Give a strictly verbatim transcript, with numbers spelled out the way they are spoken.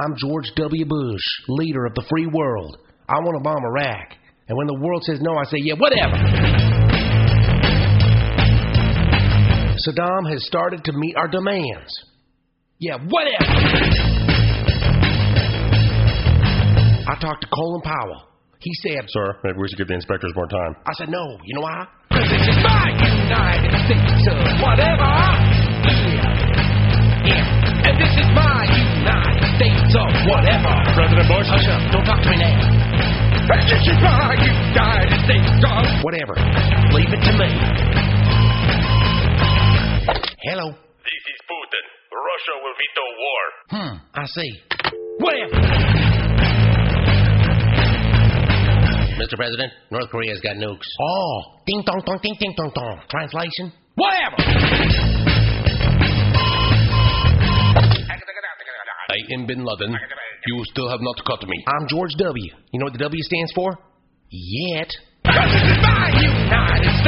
I'm George W. Bush, leader of the free world. I want to bomb Iraq. And when the world says no, I say, yeah, whatever. Saddam has started to meet our demands. Yeah, whatever. I talked to Colin Powell. He said, Sir, maybe we should give the inspectors more time. I said, no. You know why? Cause this is my United States of whatever. Yeah. Yeah. And this is my United States of whatever. President Bush? Hush up. Don't talk to me now. And this is my United States of whatever. Leave it to me. Hello. This is Putin. Russia will veto war. Hmm, I see. Whatever. Mister President, North Korea's got nukes. Oh, ding dong dong ding ding dong dong. Translation? Whatever. I am Bin Laden. You still have not caught me. I'm George W. You know what the W stands for? Yet. Cause this is my United